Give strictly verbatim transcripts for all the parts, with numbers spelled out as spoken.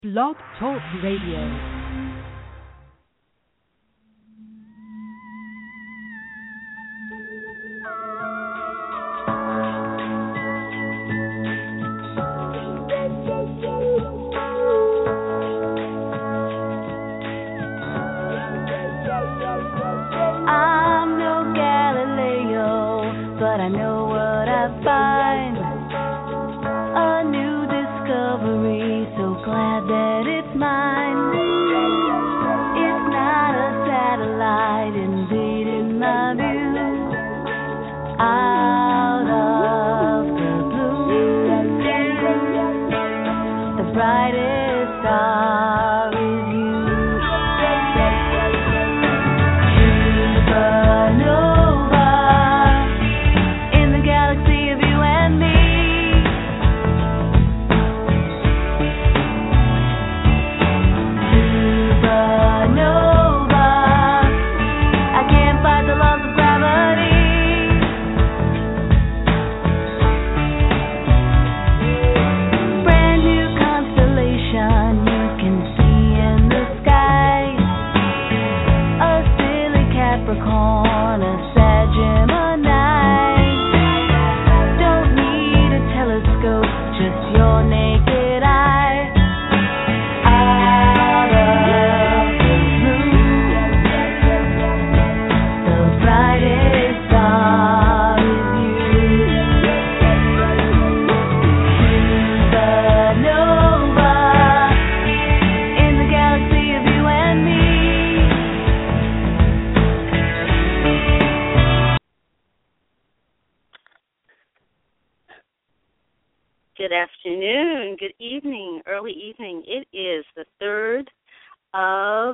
Blog Talk Radio. Good afternoon, good evening, early evening. It is the third of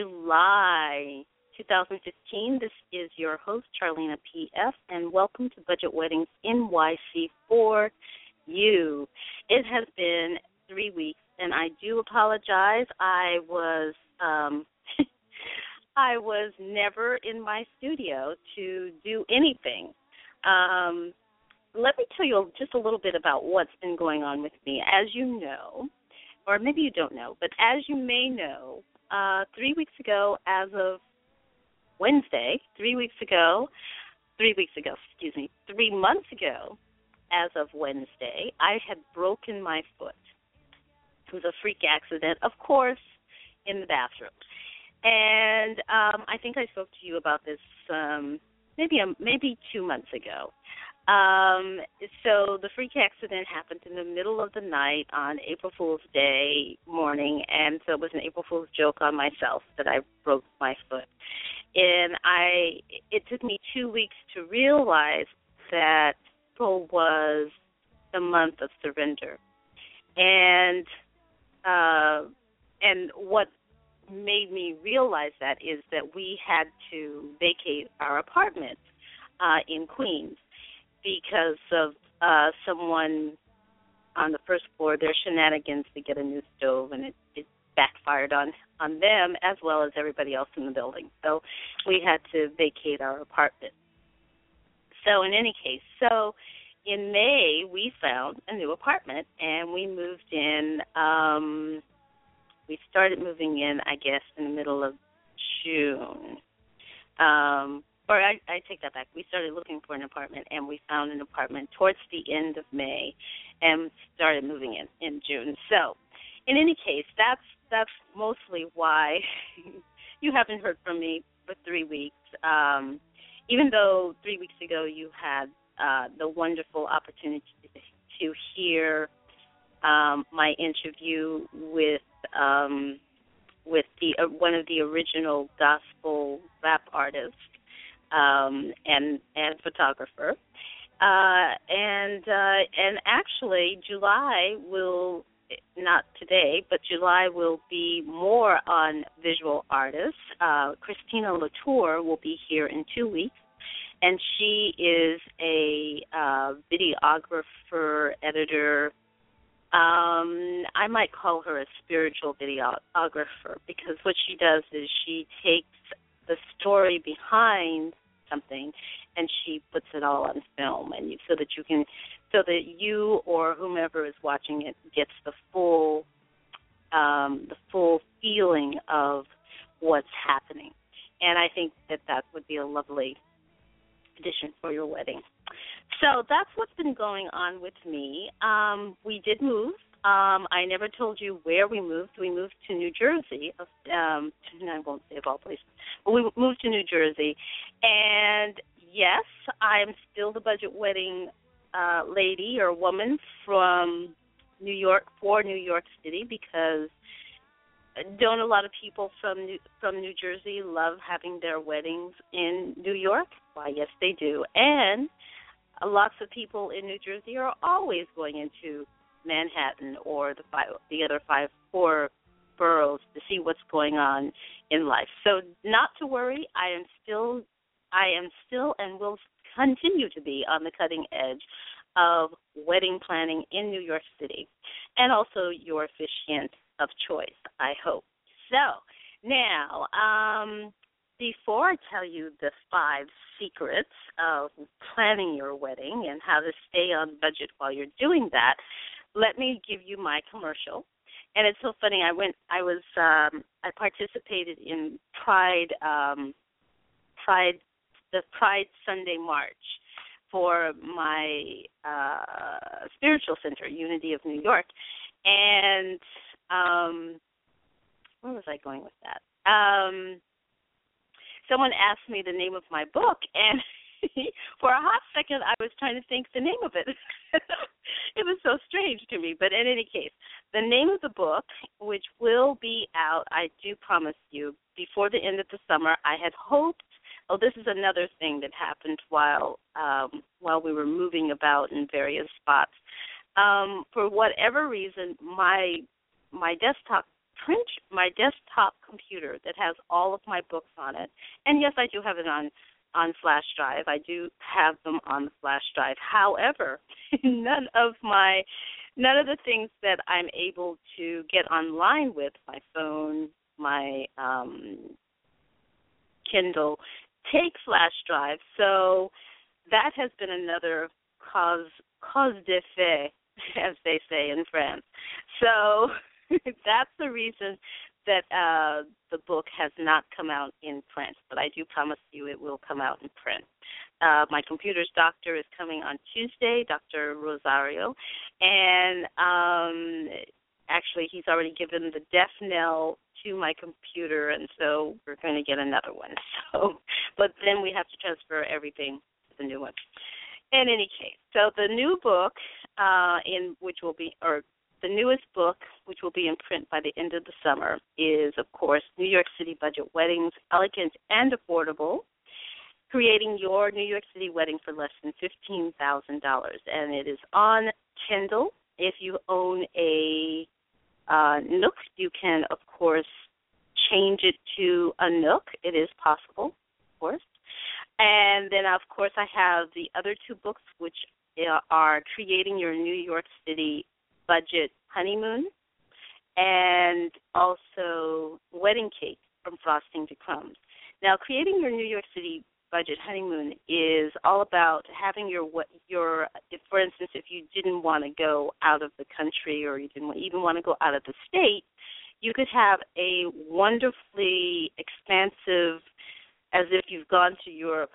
July, twenty fifteen. This is your host, Charlena P F, and welcome to Budget Weddings N Y C for you. It has been three weeks, and I do apologize. I was um, I was never in my studio to do anything. Um Let me tell you just a little bit about what's been going on with me. As you know, or maybe you don't know, but as you may know, uh, three weeks ago, as of Wednesday, three weeks ago, three weeks ago, excuse me, three months ago, as of Wednesday, I had broken my foot. It was a freak accident, of course, in the bathroom. And um, I think I spoke to you about this um, maybe a, maybe two months ago. Um, so the freak accident happened in the middle of the night on April Fool's Day morning, and so it was an April Fool's joke on myself that I broke my foot. And I, it took me two weeks to realize that April was the month of surrender. And, uh, and what made me realize that is that we had to vacate our apartment uh, in Queens, because of uh, someone on the first floor, their shenanigans to get a new stove, and it, it backfired on, on them as well as everybody else in the building. So we had to vacate our apartment. So in any case, so in May, we found a new apartment, and we moved in. Um, we started moving in, I guess, in the middle of June. Um Or I, I take that back. We started looking for an apartment, and we found an apartment towards the end of May and started moving in in June. So in any case, that's that's mostly why you haven't heard from me for three weeks, um, even though three weeks ago you had uh, the wonderful opportunity to hear um, my interview with um, with the uh, one of the original gospel rap artists. Um, and and photographer, uh, and uh, and actually July will, not today, but July will be more on visual artists. Uh, Christina Latour will be here in two weeks, and she is a uh, videographer, editor. Um, I might call her a spiritual videographer, because what she does is she takes the story behind something and she puts it all on film, and you, so that you can, so that you or whomever is watching it gets the full um, the full feeling of what's happening. And I think that that would be a lovely addition for your wedding. So that's what's been going on with me. Um, we did move. Um, I never told you where we moved. We moved to New Jersey. Um, I won't say of all places, but we moved to New Jersey. And yes, I'm still the budget wedding uh, lady or woman from New York for New York City, because don't a lot of people from New, from New Jersey love having their weddings in New York? Why, yes, they do. And lots of people in New Jersey are always going into Manhattan or the five, the other five, four boroughs to see what's going on in life. So not to worry, I am still, I am still and will continue to be on the cutting edge of wedding planning in New York City, and also your officiant of choice, I hope. So now, um, before I tell you the five secrets of planning your wedding and how to stay on budget while you're doing that, let me give you my commercial. And it's so funny. I went. I was. Um, I participated in Pride. Um, Pride. The Pride Sunday March for my uh, spiritual center, Unity of New York, and um, where was I going with that? Um, someone asked me the name of my book, and for a hot second, I was trying to think the name of it. It was so strange to me. But in any case, the name of the book, which will be out, I do promise you, before the end of the summer. I had hoped, oh, this is another thing that happened while um, while we were moving about in various spots. Um, for whatever reason, my my desktop print, my desktop computer that has all of my books on it, and yes, I do have it on on flash drive. I do have them on the flash drive. However, none of my, none of the things that I'm able to get online with, my phone, my um, Kindle, take flash drive. So that has been another cause, cause d'effet, as they say in France. So that's the reason that uh, the book has not come out in print, but I do promise you it will come out in print. Uh, my computer's doctor is coming on Tuesday, Doctor Rosario, and um, actually he's already given the death knell to my computer, and so we're going to get another one. So, but then we have to transfer everything to the new one. In any case, so the new book, uh, in which will be, or the newest book, which will be in print by the end of the summer, is, of course, New York City Budget Weddings, Elegant and Affordable, Creating Your New York City Wedding for Less Than fifteen thousand dollars. And it is on Kindle. If you own a uh, Nook, you can, of course, change it to a Nook. It is possible, of course. And then, of course, I have the other two books, which are Creating Your New York City Budget Honeymoon, and also Wedding Cake from Frosting to Crumbs. Now, Creating Your New York City Budget Honeymoon is all about having your, your if, for instance, if you didn't want to go out of the country or you didn't even want to go out of the state, you could have a wonderfully expansive, as if you've gone to Europe,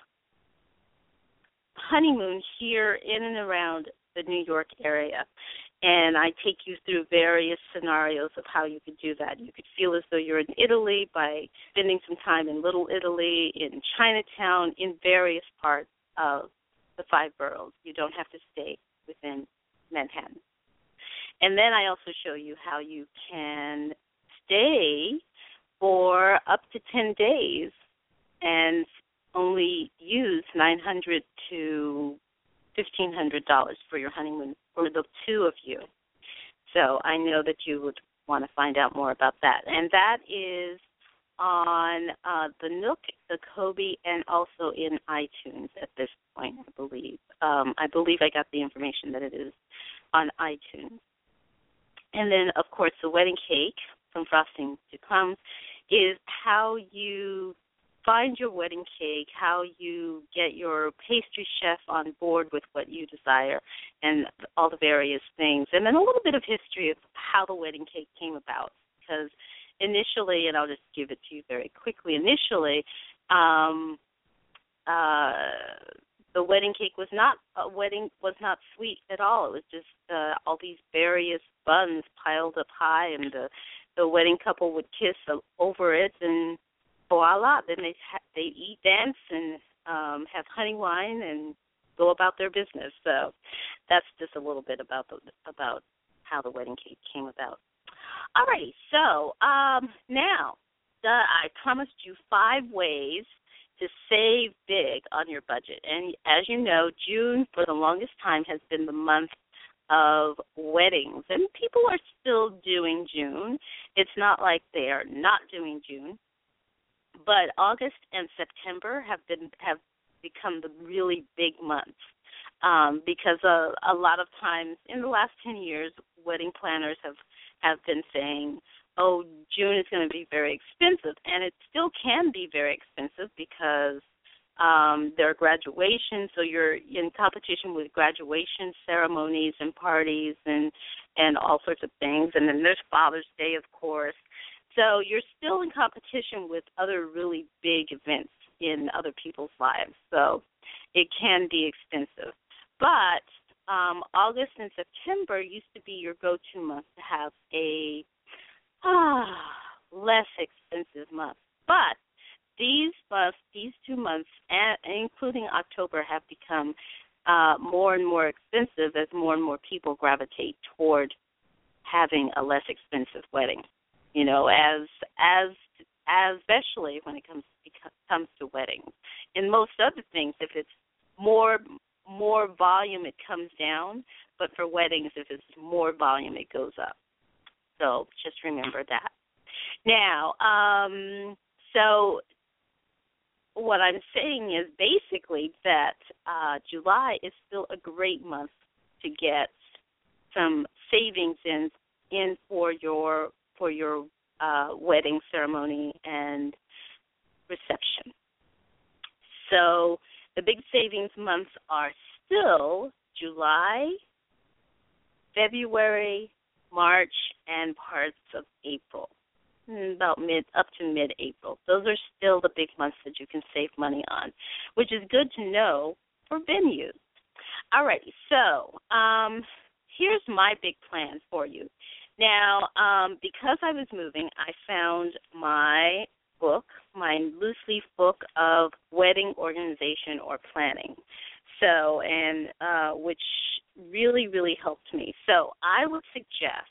honeymoon here in and around the New York area. And I take you through various scenarios of how you could do that. You could feel as though you're in Italy by spending some time in Little Italy, in Chinatown, in various parts of the five boroughs. You don't have to stay within Manhattan. And then I also show you how you can stay for up to ten days and only use nine hundred to fifteen hundred dollars for your honeymoon for the two of you. So I know that you would want to find out more about that. And that is on uh, the Nook, the Kobe, and also in iTunes at this point, I believe. Um, I believe I got the information that it is on iTunes. And then, of course, the Wedding Cake from Frosting to Crumbs is how you find your wedding cake, how you get your pastry chef on board with what you desire, and all the various things. And then a little bit of history of how the wedding cake came about. because initially, and I'll just give it to you very quickly, initially, um, uh, the wedding cake was not a wedding was not sweet at all. It was just uh, all these various buns piled up high, and the the wedding couple would kiss over it, and voila, then they they eat, dance, and um, have honey wine, and go about their business. So that's just a little bit about the about how the wedding cake came about. All right, so um, now the, I promised you five ways to save big on your budget. And as you know, June for the longest time has been the month of weddings, and people are still doing June. It's not like they are not doing June, but August and September have been have become the really big months um, because a, a lot of times in the last ten years, wedding planners have, have been saying, oh, June is going to be very expensive, and it still can be very expensive because um, there are graduations, so you're in competition with graduation ceremonies and parties and, and all sorts of things, and then there's Father's Day, of course. So you're still in competition with other really big events in other people's lives, so it can be expensive. But um, August and September used to be your go-to month to have a ah, less expensive month. But these months, these two months, and including October, have become uh, more and more expensive as more and more people gravitate toward having a less expensive wedding. You know, as as as especially when it comes comes to weddings. In most other things, if it's more more volume, it comes down. But for weddings, if it's more volume, it goes up. So just remember that. Now, um, so what I'm saying is basically that uh, July is still a great month to get some savings in in for your for your uh, wedding ceremony and reception. So the big savings months are still July, February, March, and parts of April, about mid up to mid-April. Those are still the big months that you can save money on, which is good to know for venues. All right, so um, here's my big plan for you. Now, um, because I was moving, I found my book, my loose leaf book of wedding organization or planning. So, and uh, which really, really helped me. So I would suggest,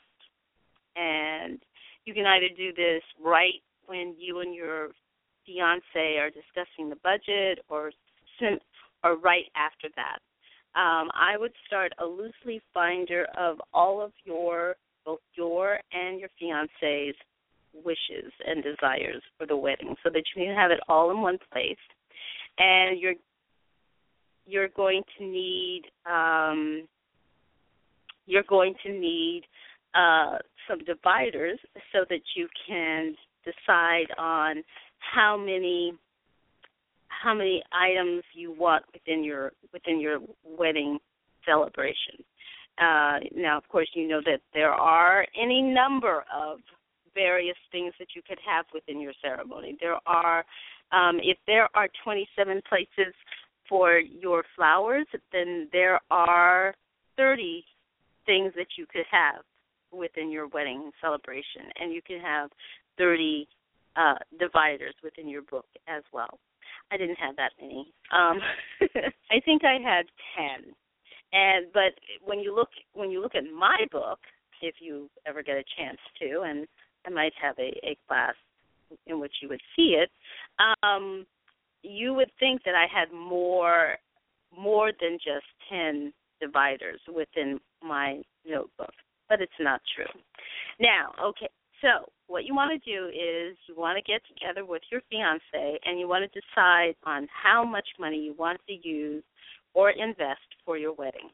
and you can either do this right when you and your fiance are discussing the budget, or sim- or right after that. Um, I would start a loose leaf binder of all of your, both your and your fiance's wishes and desires for the wedding, so that you can have it all in one place. And you're you're going to need um, you're going to need uh, some dividers so that you can decide on how many how many items you want within your within your wedding celebration. Uh, now, of course, you know that there are any number of various things that you could have within your ceremony. There are, um, if there are twenty-seven places for your flowers, then there are thirty things that you could have within your wedding celebration, and you can have thirty uh, dividers within your book as well. I didn't have that many. Um, I think I had ten. And but when you look when you look at my book, if you ever get a chance to, and I might have a, a class in which you would see it, um, you would think that I had more more than just ten dividers within my notebook, but it's not true. Now, okay, so what you want to do is you want to get together with your fiance and you want to decide on how much money you want to use or invest for your wedding.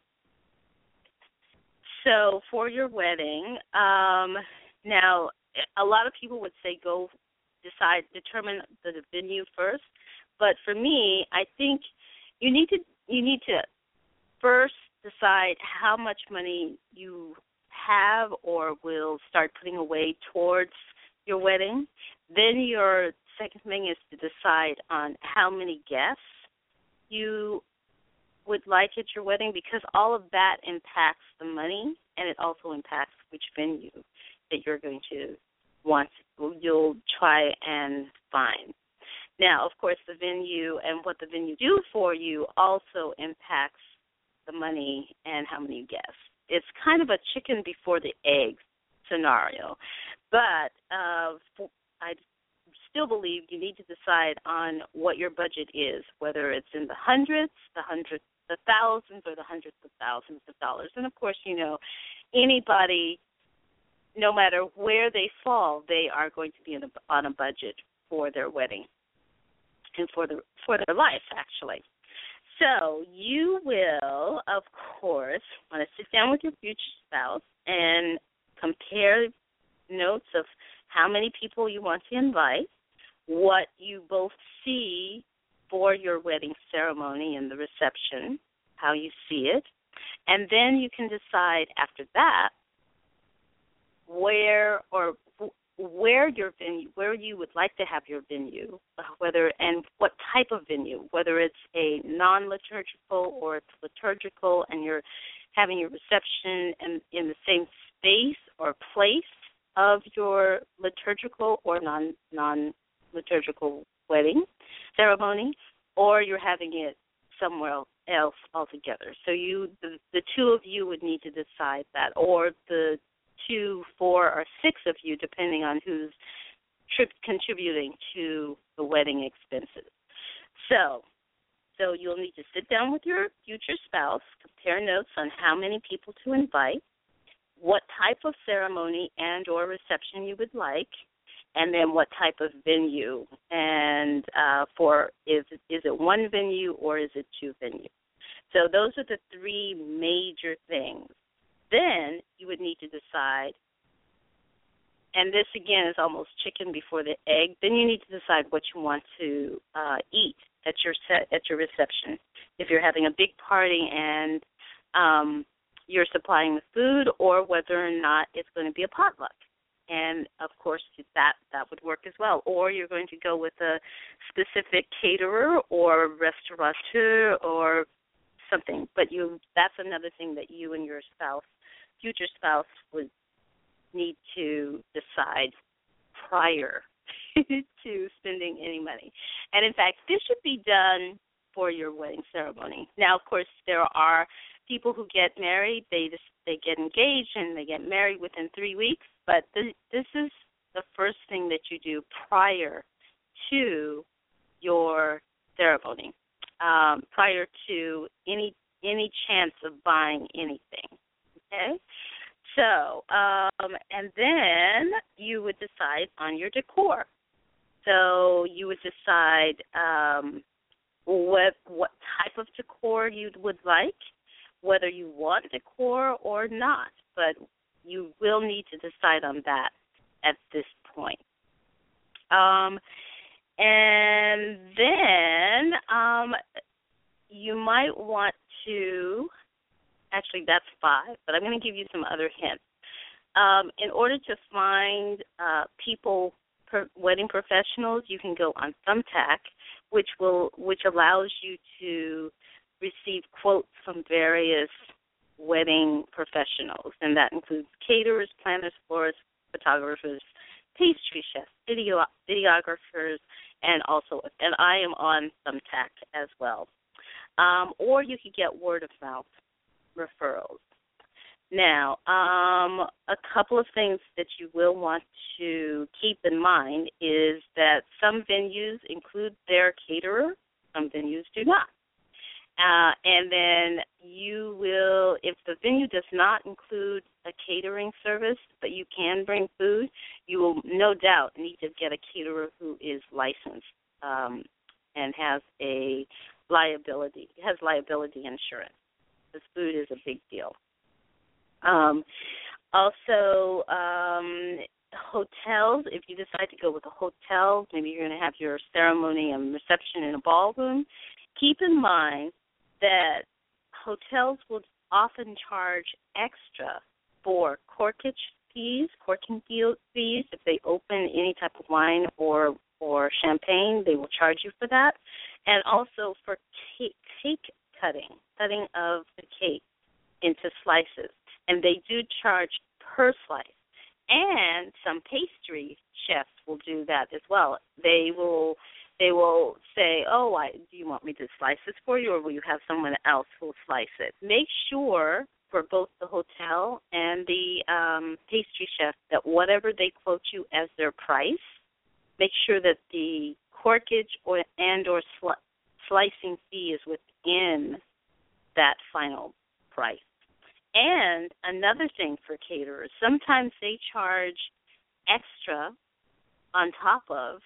So for your wedding, um, now a lot of people would say go decide, determine the venue first, but for me, I think you need to you need to first decide how much money you have or will start putting away towards your wedding. Then your second thing is to decide on how many guests you would like at your wedding, because all of that impacts the money, and it also impacts which venue that you're going to want, you'll try and find. Now, of course, the venue and what the venue do for you also impacts the money and how many guests. It's kind of a chicken before the egg scenario. But uh, for, I still believe you need to decide on what your budget is, whether it's in the hundreds, the hundreds, the thousands, or the hundreds of thousands of dollars. And, of course, you know, anybody, no matter where they fall, they are going to be in a, on a budget for their wedding and for the for their life, actually. So you will, of course, want to sit down with your future spouse and compare notes of how many people you want to invite, what you both see for your wedding ceremony and the reception, how you see it, and then you can decide after that where or where your venue, where you would like to have your venue, whether and what type of venue, whether it's a non-liturgical or it's liturgical, and you're having your reception in, in the same space or place of your liturgical or non non-liturgical wedding ceremony, or you're having it somewhere else altogether. So you, the, the two of you would need to decide that, or the two, four, or six of you, depending on who's tri- contributing to the wedding expenses. So, so you'll need to sit down with your future spouse, compare notes on how many people to invite, what type of ceremony and or reception you would like, and then what type of venue, and uh, for is is it one venue or is it two venues? So those are the three major things. Then you would need to decide, and this again is almost chicken before the egg. Then you need to decide what you want to uh, eat at your set, at your reception. If you're having a big party and um, you're supplying the food, or whether or not it's going to be a potluck. And, of course, that, that would work as well. Or you're going to go with a specific caterer or restaurateur or something. But you that's another thing that you and your spouse, future spouse, would need to decide prior to spending any money. And, in fact, this should be done for your wedding ceremony. Now, of course, there are people who get married, they just, they get engaged and they get married within three weeks. But this, this is the first thing that you do prior to your ceremony, um, prior to any any chance of buying anything. Okay, so um, and then you would decide on your decor. So you would decide um, what what type of decor you would like, whether you want decor or not, but you will need to decide on that at this point. Um, and then um, you might want to, actually that's five, but I'm going to give you some other hints. Um, in order to find uh, people, per, wedding professionals, you can go on Thumbtack, which will which allows you to receive quotes from various wedding professionals, and that includes caterers, planners, florists, photographers, pastry chefs, video videographers, and also, and I am on Thumbtack as well. Um, or you could get word of mouth referrals. Now, um, a couple of things that you will want to keep in mind is that some venues include their caterer, some venues do not. Uh, and then you will, if the venue does not include a catering service, but you can bring food, you will no doubt need to get a caterer who is licensed um, and has a liability, has liability insurance. This food is a big deal. Um, also, um, hotels, if you decide to go with a hotel, maybe you're going to have your ceremony and reception in a ballroom, keep in mind that hotels will often charge extra for corkage fees, corking fee- fees. If they open any type of wine or or champagne, they will charge you for that. And also for cake, cake cutting, cutting of the cake into slices. And they do charge per slice. And some pastry chefs will do that as well. They will they will say, oh, I, do you want me to slice this for you, or will you have someone else who will slice it? Make sure for both the hotel and the um, pastry chef that whatever they quote you as their price, make sure that the corkage or and or sli- slicing fee is within that final price. And another thing for caterers, sometimes they charge extra on top of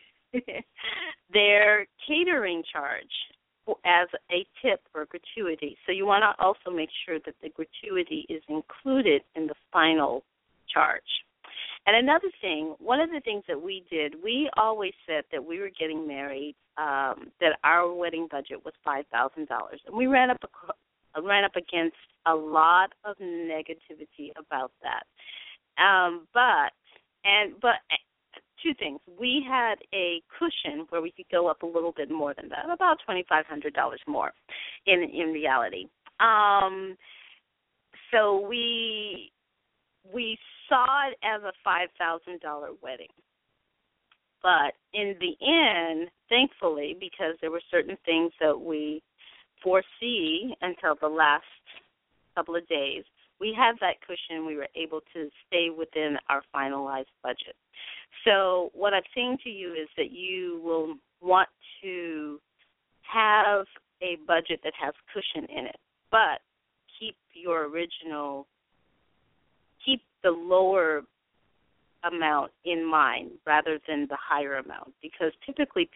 their catering charge as a tip or gratuity. So you want to also make sure that the gratuity is included in the final charge. And another thing, one of the things that we did, we always said that we were getting married, um, that our wedding budget was five thousand dollars. And we ran up a, ran up against a lot of negativity about that. Um, but and but two things. We had a cushion where we could go up a little bit more than that, about twenty-five hundred dollars more in in reality. Um, so we we saw it as a five thousand dollars wedding. But in the end, thankfully, because there were certain things that we foresee until the last couple of days, we had that cushion. We were able to stay within our finalized budget. So what I'm saying to you is that you will want to have a budget that has cushion in it, but keep your original, keep the lower amount in mind rather than the higher amount, because typically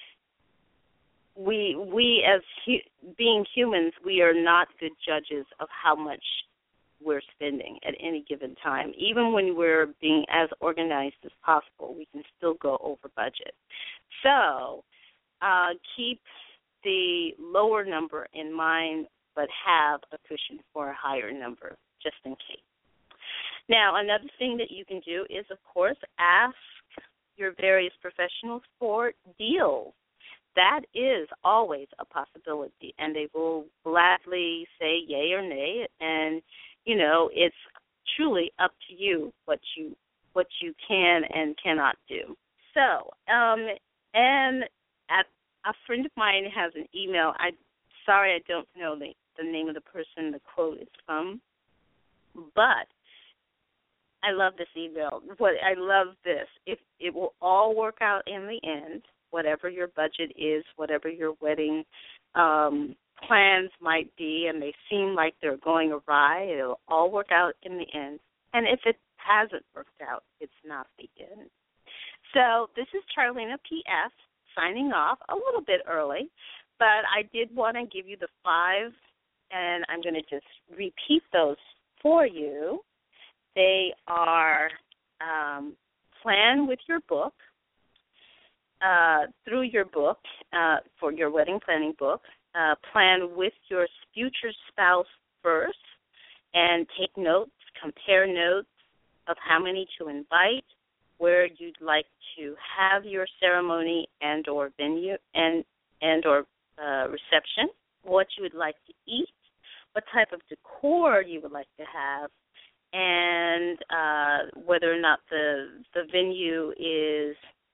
we we as hu- being humans, we are not good judges of how much we're spending at any given time. Even when we're being as organized as possible, we can still go over budget. So uh, keep the lower number in mind, but have a cushion for a higher number just in case. Now, another thing that you can do is, of course, ask your various professionals for deals. That is always a possibility, and they will gladly say yay or nay, and, you know, it's truly up to you what you what you can and cannot do. So, um, and at, a friend of mine has an email. I sorry I don't know the, the name of the person the quote is from, but I love this email. What I love this. If it will all work out in the end, whatever your budget is, whatever your wedding um, plans might be, and they seem like they're going awry, it'll all work out in the end. And if it hasn't worked out, it's not the end. So this is Charlena P S signing off a little bit early, but I did want to give you the five, and I'm going to just repeat those for you. They are um, plan with your book, uh, through your book, uh, for your wedding planning book, uh, plan with your future spouse first, and take notes, compare notes of how many to invite, where you'd like to have your ceremony and or venue and and or uh, reception, what you would like to eat, what type of decor you would like to have, and uh, whether or not the the venue is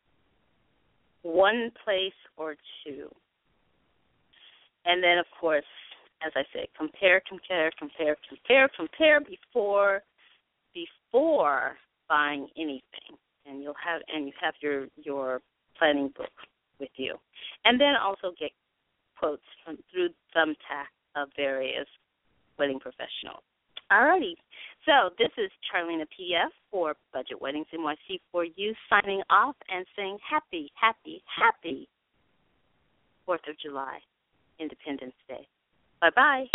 one place or two. And then, of course, as I say, compare, compare, compare, compare, compare before before buying anything, and you'll have and you have your your planning book with you, and then also get quotes from through Thumbtack of various wedding professionals. Alrighty, so this is Charlena P F for Budget Weddings N Y C for you, signing off and saying happy, happy, happy fourth of July, Independence Day. Bye-bye.